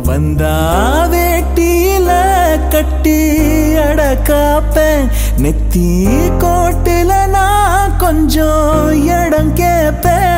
வந்தா வேட்டியில கட்டி அடக்காப்பேன் நெத்தி கோட்டுல நான் கொஞ்சம் இடம் கேப்பேன்